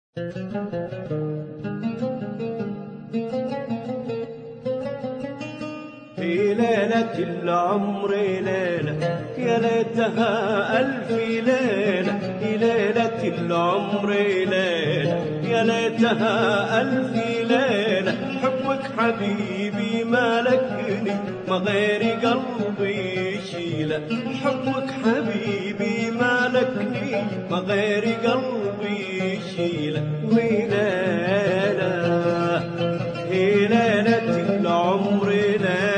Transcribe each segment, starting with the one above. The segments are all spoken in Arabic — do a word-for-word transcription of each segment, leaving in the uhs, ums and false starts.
في ليلة العمر ليلة يا ليتها ألف ليلة، في ليلة العمر ليلة يا ليتها ألف ليلة. حبك حبيبي مالكني ما غير قلبي يشيله، حبك حبيبي مالكني ما غير قلبي يشيله. وليلة هي ليلة العمر ليلة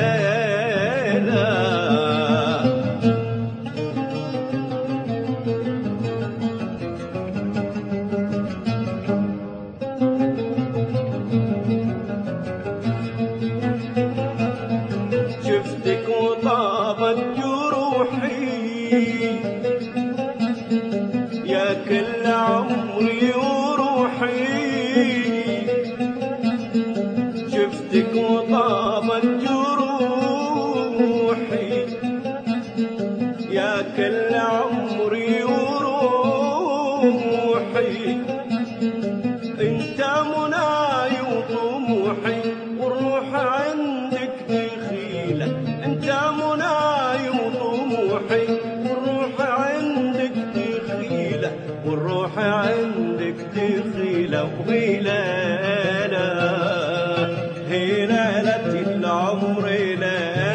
شفتك وطابت جروحي يا كل عمري وروحي، شفتك وطابت جروحي يا كل عمري وروحي. انت مناي وطموحي والروح عندك دخيلة، انت مناي وطموحي والروح عندك دخيلة، والروح عندك دخيلة. وهيلالا هي ليلة العمر ليلة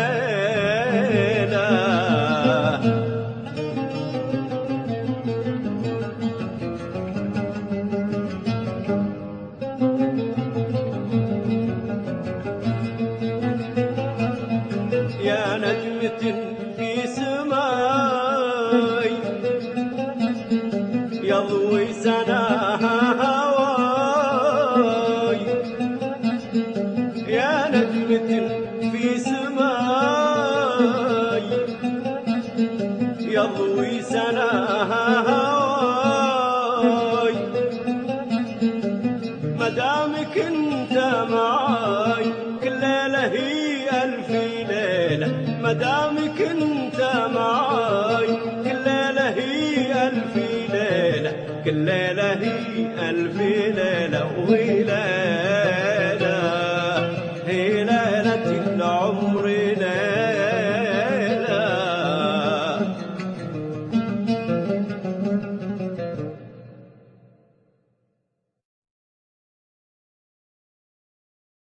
يا نجمة في سماي يضوي سناها هواي، يا نجمة في سماي يضوي سناها هواي. مدامك انت معاي كل ليلة هي ألف ليلة، مدامك انت معاي كل ليلة هي ألف ليلة، كل ليلة هي ألف ليلة. وليلة هي ليلة العمر ليلة